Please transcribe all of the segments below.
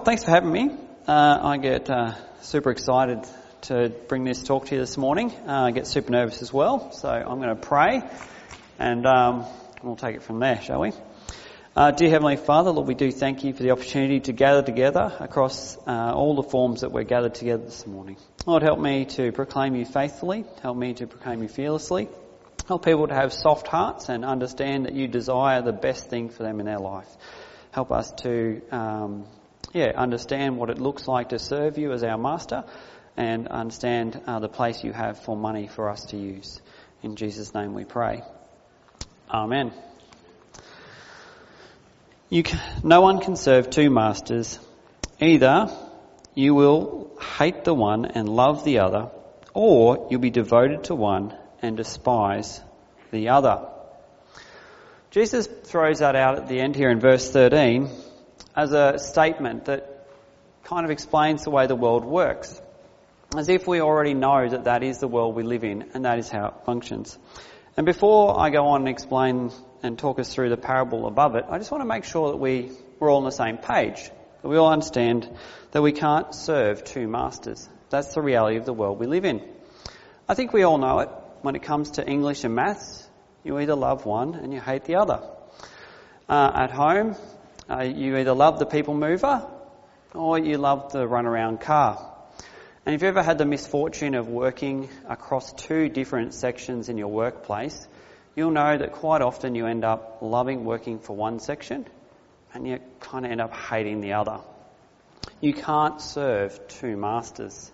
thanks for having me. I get super excited to bring this talk to you this morning. I get super nervous as well, so I'm going to pray and we'll take it from there, shall we? Dear Heavenly Father, Lord, we do thank you for the opportunity to gather together across all the forms that we're gathered together this morning. Lord, help me to proclaim you faithfully. Help me to proclaim you fearlessly. Help people to have soft hearts and understand that you desire the best thing for them in their life. Help us to understand what it looks like to serve you as our master and understand the place you have for money for us to use. In Jesus' name we pray. Amen. No one can serve two masters. Either you will hate the one and love the other, or you'll be devoted to one and despise the other. Jesus throws that out at the end here in verse 13 as a statement that kind of explains the way the world works, as if we already know that that is the world we live in and that is how it functions. And before I go on and explain and talk us through the parable above it, I just want to make sure that we're all on the same page, that we all understand that we can't serve two masters. That's the reality of the world we live in. I think we all know it. When it comes to English and maths, you either love one and you hate the other. At home, you either love the people mover or you love the runaround car. And if you've ever had the misfortune of working across two different sections in your workplace, you'll know that quite often you end up loving working for one section and you kind of end up hating the other. You can't serve two masters.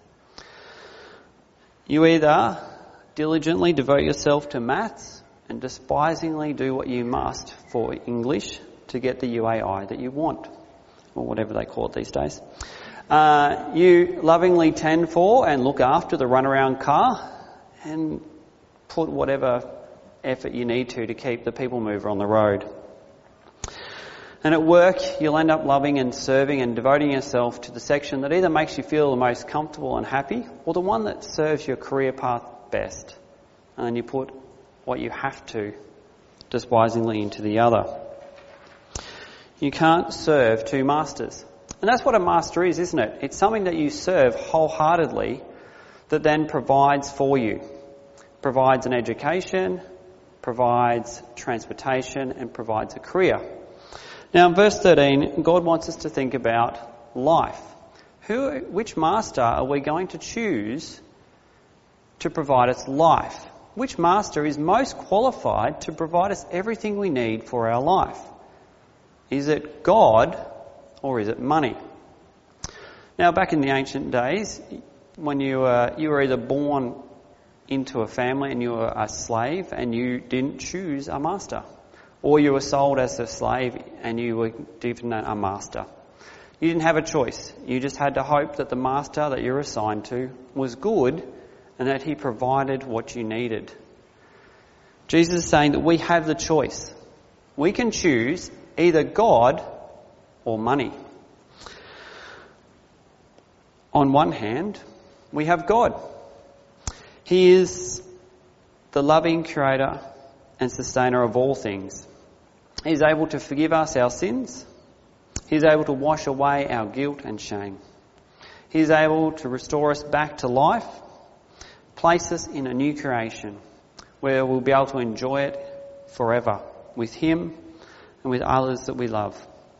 You either diligently devote yourself to maths and despisingly do what you must for English to get the UAI that you want, or whatever they call it these days. You lovingly tend for and look after the runaround car and put whatever effort you need to keep the people mover on the road. And at work, you'll end up loving and serving and devoting yourself to the section that either makes you feel the most comfortable and happy or the one that serves your career path best. And then you put what you have to despisingly into the other. You can't serve two masters. And that's what a master is, isn't it? It's something that you serve wholeheartedly that then provides for you. Provides an education, provides transportation, and provides a career. Now in verse 13, God wants us to think about life. Which master are we going to choose to provide us life? Which master is most qualified to provide us everything we need for our life? Is it God or is it money? Now, back in the ancient days, when you were either born into a family and you were a slave and you didn't choose a master, or you were sold as a slave and you were given a master. You didn't have a choice. You just had to hope that the master that you're assigned to was good and that he provided what you needed. Jesus is saying that we have the choice. We can choose either God or money. On one hand, we have God. He is the loving creator and sustainer of all things. He's able to forgive us our sins. He's able to wash away our guilt and shame. He's able to restore us back to life, place us in a new creation where we'll be able to enjoy it forever with him and with others that we love.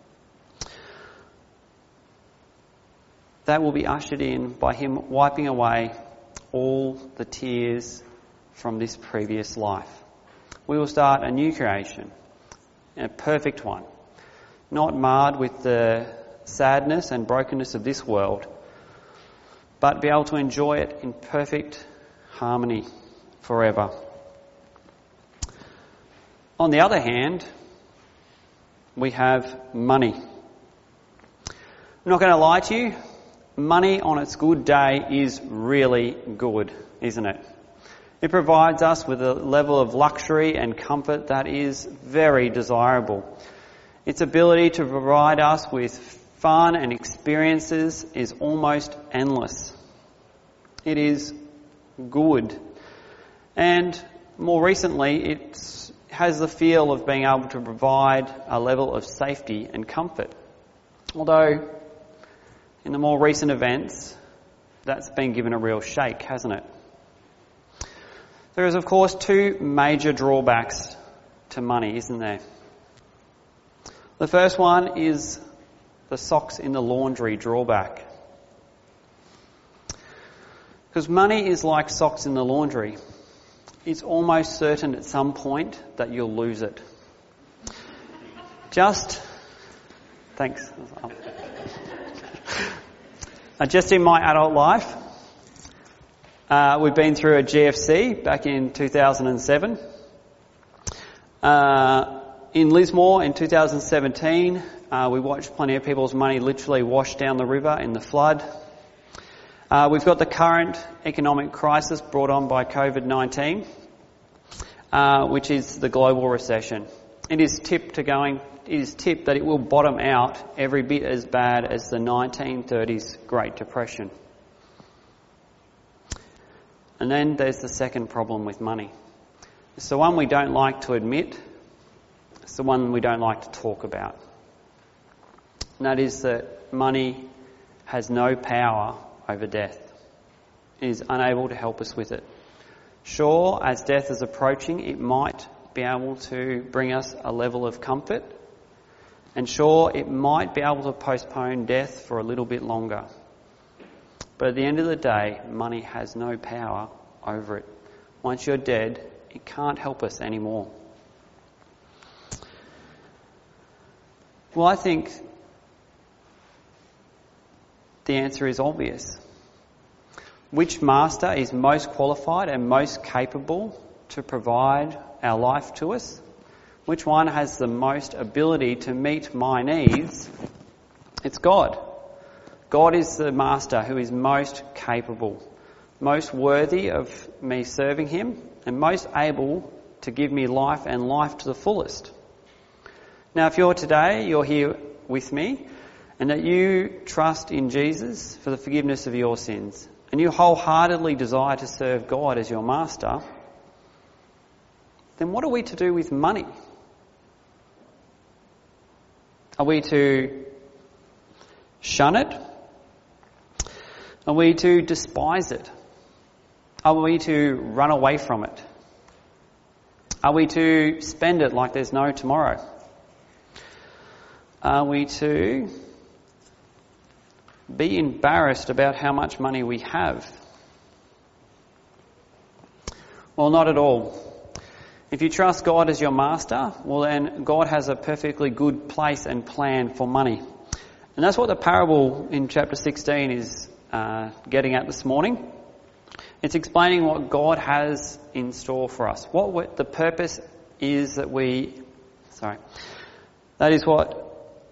That will be ushered in by him wiping away all the tears from this previous life. We will start a new creation, a perfect one, not marred with the sadness and brokenness of this world, but be able to enjoy it in perfect harmony forever. On the other hand, we have money. I'm not going to lie to you, money on its good day is really good, isn't it? It provides us with a level of luxury and comfort that is very desirable. Its ability to provide us with fun and experiences is almost endless. It is good. And more recently, it has the feel of being able to provide a level of safety and comfort. Although in the more recent events, that's been given a real shake, hasn't it? There is, of course, two major drawbacks to money, isn't there? The first one is the socks in the laundry drawback. Because money is like socks in the laundry. It's almost certain at some point that you'll lose it. Just in my adult life, we've been through a GFC back in 2007. In Lismore in 2017, we watched plenty of people's money literally wash down the river in the flood. We've got the current economic crisis brought on by COVID-19, which is the global recession. It is tipped that it will bottom out every bit as bad as the 1930s Great Depression. And then there's the second problem with money. It's the one we don't like to admit. It's the one we don't like to talk about. And that is that money has no power over death. It is unable to help us with it. Sure, as death is approaching, it might be able to bring us a level of comfort. And sure, it might be able to postpone death for a little bit longer. But at the end of the day, money has no power over it. Once you're dead, it can't help us anymore. Well, I think the answer is obvious. Which master is most qualified and most capable to provide our life to us? Which one has the most ability to meet my needs? It's God. God is the master who is most capable, most worthy of me serving him, and most able to give me life and life to the fullest. Now, if you're here with me, and that you trust in Jesus for the forgiveness of your sins, and you wholeheartedly desire to serve God as your master, then what are we to do with money? Are we to shun it? Are we to despise it? Are we to run away from it? Are we to spend it like there's no tomorrow? Are we to be embarrassed about how much money we have? Well, not at all. If you trust God as your master, well then God has a perfectly good place and plan for money. And that's what the parable in chapter 16 is getting at this morning. It's explaining what God has in store for us. What the purpose is that that is what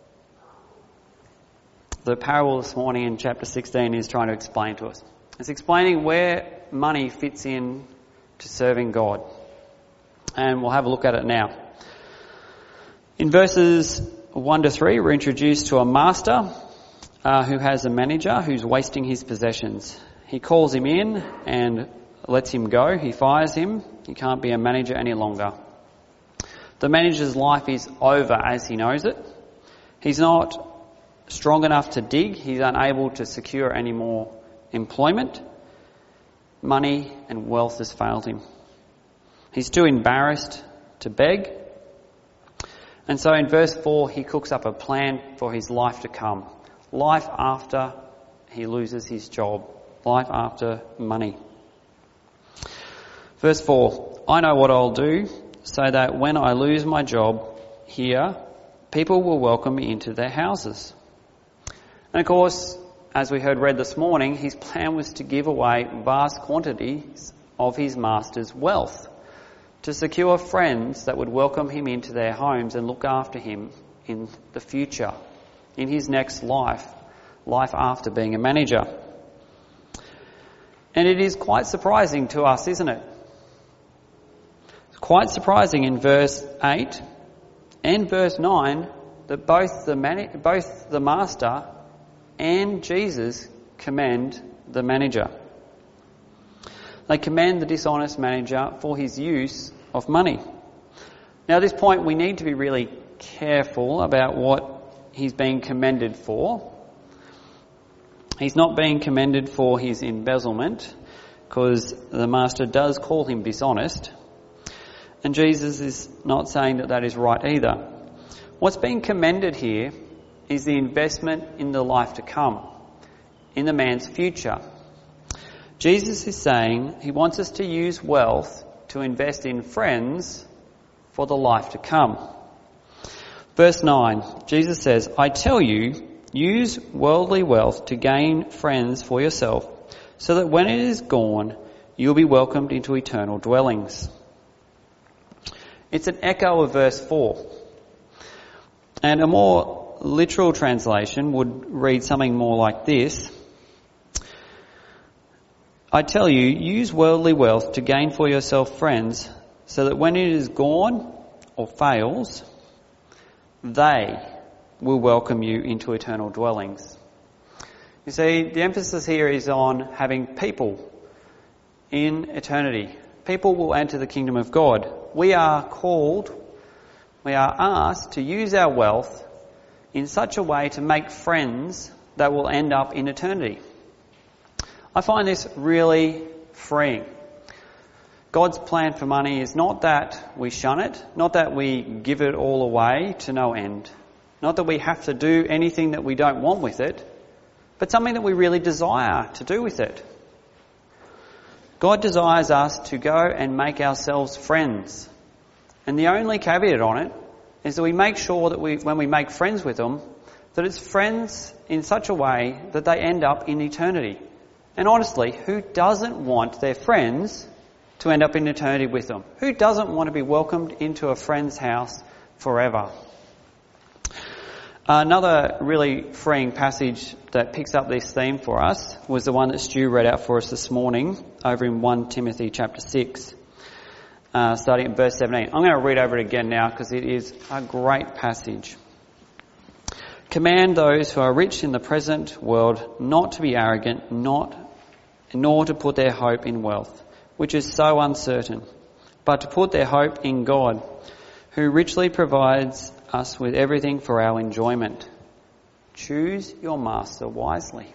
the parable this morning in chapter 16 is trying to explain to us. It's explaining where money fits in to serving God. And we'll have a look at it now. In verses 1 to 3, we're introduced to a master who has a manager who's wasting his possessions. He calls him in and lets him go. He fires him. He can't be a manager any longer. The manager's life is over as he knows it. He's not strong enough to dig. He's unable to secure any more employment. Money and wealth has failed him. He's too embarrassed to beg. And so in verse 4, he cooks up a plan for his life to come. Life after he loses his job. Life after money. Verse 4, I know what I'll do so that when I lose my job here, people will welcome me into their houses. And of course, as we heard read this morning, his plan was to give away vast quantities of his master's wealth, to secure friends that would welcome him into their homes and look after him in the future, in his next life after being a manager. And it is quite surprising to us, isn't it? It's quite surprising in verse 8 and verse 9 that both the master and Jesus commend the manager. They commend the dishonest manager for his use of money. Now at this point we need to be really careful about what he's being commended for. He's not being commended for his embezzlement, because the master does call him dishonest. And Jesus is not saying that that is right either. What's being commended here is the investment in the life to come, in the man's future. Jesus is saying he wants us to use wealth to invest in friends for the life to come. Verse 9, Jesus says, I tell you, use worldly wealth to gain friends for yourself, so that when it is gone, you'll be welcomed into eternal dwellings. It's an echo of verse 4. And a more literal translation would read something more like this. I tell you, use worldly wealth to gain for yourself friends, so that when it is gone or fails, they will welcome you into eternal dwellings. You see, the emphasis here is on having people in eternity. People will enter the kingdom of God. We are asked to use our wealth in such a way to make friends that will end up in eternity. I find this really freeing. God's plan for money is not that we shun it, not that we give it all away to no end, not that we have to do anything that we don't want with it, but something that we really desire to do with it. God desires us to go and make ourselves friends. And the only caveat on it is that we make sure that when we make friends with them, that it's friends in such a way that they end up in eternity. And honestly, who doesn't want their friends to end up in eternity with them? Who doesn't want to be welcomed into a friend's house forever? Another really freeing passage that picks up this theme for us was the one that Stu read out for us this morning over in 1 Timothy chapter 6, starting at verse 17. I'm going to read over it again now because it is a great passage. Command those who are rich in the present world not to be arrogant, nor to put their hope in wealth, which is so uncertain, but to put their hope in God, who richly provides us with everything for our enjoyment. Choose your master wisely.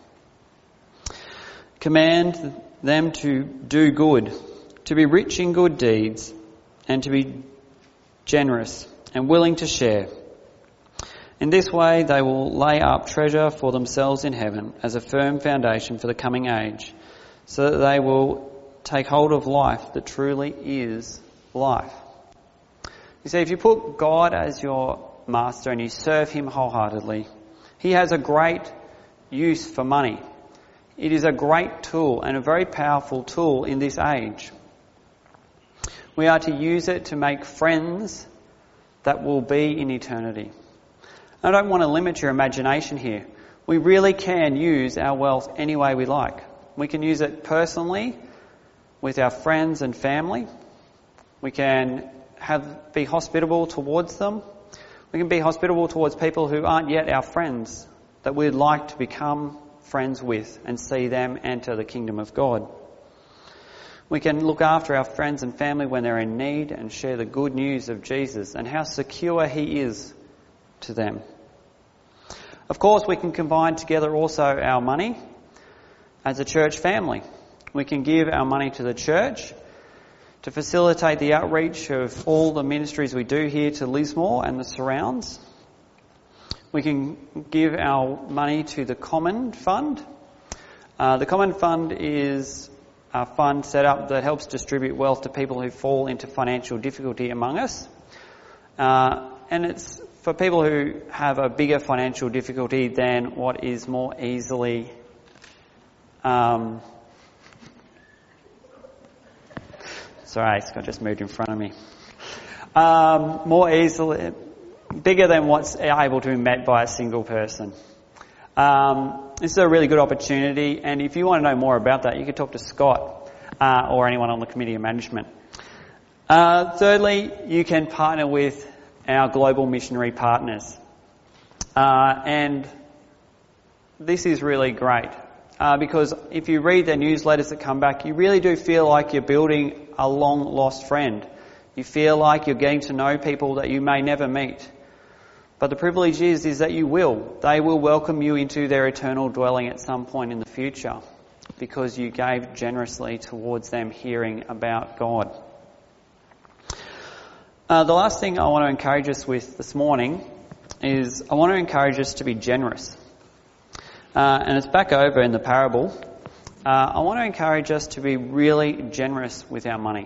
Command them to do good, to be rich in good deeds, and to be generous and willing to share. In this way they will lay up treasure for themselves in heaven as a firm foundation for the coming age, so that they will take hold of life that truly is life. You see, if you put God as your master and you serve him wholeheartedly, he has a great use for money. It is a great tool and a very powerful tool in this age. We are to use it to make friends that will be in eternity. I don't want to limit your imagination here. We really can use our wealth any way we like. We can use it personally with our friends and family. We can be hospitable towards them. We can be hospitable towards people who aren't yet our friends, that we'd like to become friends with and see them enter the kingdom of God. We can look after our friends and family when they're in need and share the good news of Jesus and how secure he is to them. Of course, we can combine together also our money as a church family. We can give our money to the church to facilitate the outreach of all the ministries we do here to Lismore and the surrounds. We can give our money to the Common Fund. The Common Fund is a fund set up that helps distribute wealth to people who fall into financial difficulty among us. And it's for people who have a bigger financial difficulty than what is more easily sorry, Scott just moved in front of me. More easily, bigger than what's able to be met by a single person. This is a really good opportunity, and if you want to know more about that, you can talk to Scott or anyone on the committee of management. Thirdly, you can partner with our global missionary partners. And this is really great because if you read their newsletters that come back, you really do feel like you're building a long-lost friend. You feel like you're getting to know people that you may never meet. But the privilege is that you will. They will welcome you into their eternal dwelling at some point in the future because you gave generously towards them hearing about God. The last thing I want to encourage us with this morning is I want to encourage us to be generous. And it's back over in the parable. I want to encourage us to be really generous with our money.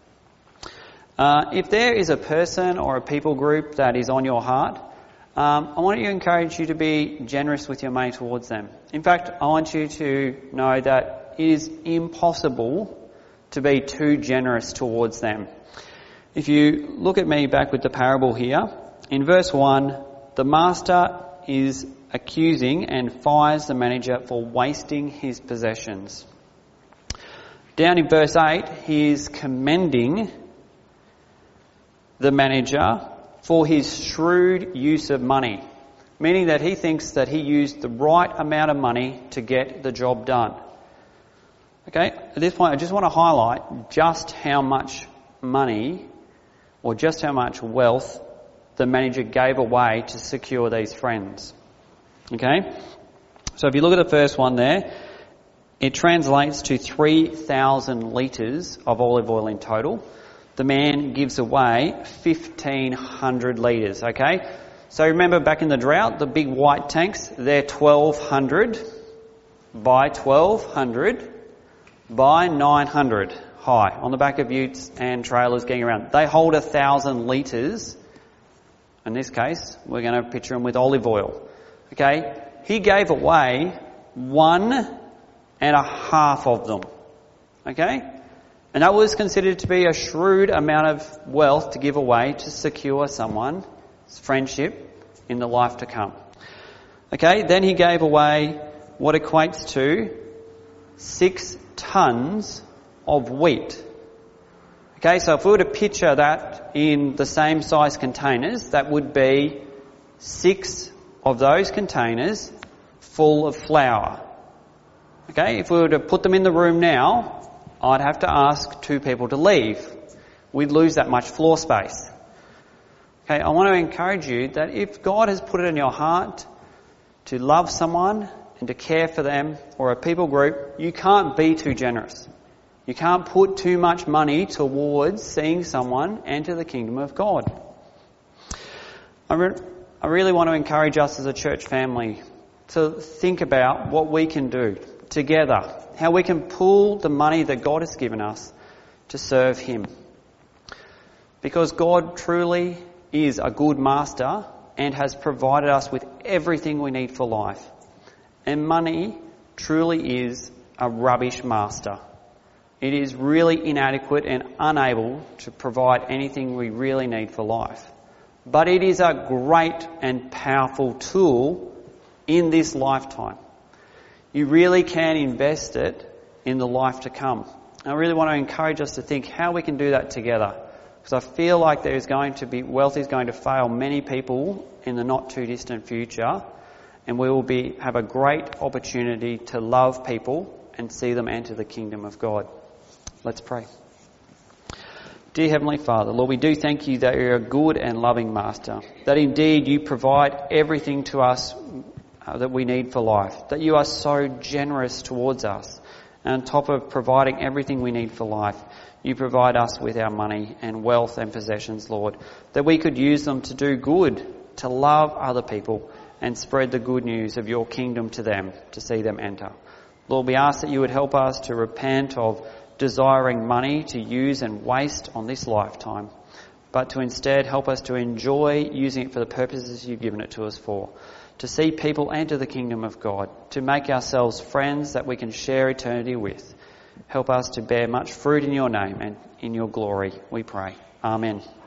If there is a person or a people group that is on your heart, I want to encourage you to be generous with your money towards them. In fact, I want you to know that it is impossible to be too generous towards them. If you look at me back with the parable here, in verse 1, the master is accusing and fires the manager for wasting his possessions. Down in verse 8, he is commending the manager for his shrewd use of money, meaning that he thinks that he used the right amount of money to get the job done. Okay, at this point I just want to highlight just how much money or just how much wealth the manager gave away to secure these friends. Okay, so if you look at the first one there, it translates to 3,000 litres of olive oil in total. The man gives away 1,500 litres, okay? So remember back in the drought, the big white tanks, they're 1,200 by 1,200 by 900 high on the back of utes and trailers getting around. They hold 1,000 litres. In this case, we're going to picture them with olive oil. Okay? He gave away 1.5 of them. Okay? And that was considered to be a shrewd amount of wealth to give away to secure someone's friendship in the life to come. Okay, then he gave away what equates to 6 tons of wheat. Okay, so if we were to picture that in the same size containers, that would be 6 of those containers full of flour. Okay, if we were to put them in the room now, I'd have to ask 2 people to leave. We'd lose that much floor space. Okay, I want to encourage you that if God has put it in your heart to love someone and to care for them or a people group, you can't be too generous. You can't put too much money towards seeing someone enter the kingdom of God. I really want to encourage us as a church family to think about what we can do together, how we can pool the money that God has given us to serve Him. Because God truly is a good master and has provided us with everything we need for life. And money truly is a rubbish master. It is really inadequate and unable to provide anything we really need for life. But it is a great and powerful tool in this lifetime. You really can invest it in the life to come. I really want to encourage us to think how we can do that together. Because I feel like wealth is going to fail many people in the not too distant future. And we will have a great opportunity to love people and see them enter the kingdom of God. Let's pray. Dear Heavenly Father, Lord, we do thank you that you're a good and loving master. That indeed you provide everything to us that we need for life. That you are so generous towards us. And on top of providing everything we need for life, you provide us with our money and wealth and possessions, Lord. That we could use them to do good, to love other people and spread the good news of your kingdom to them, to see them enter. Lord, we ask that you would help us to repent of desiring money to use and waste on this lifetime, but to instead help us to enjoy using it for the purposes you've given it to us for. To see people enter the kingdom of God, to make ourselves friends that we can share eternity with. Help us to bear much fruit in your name and in your glory, we pray. Amen.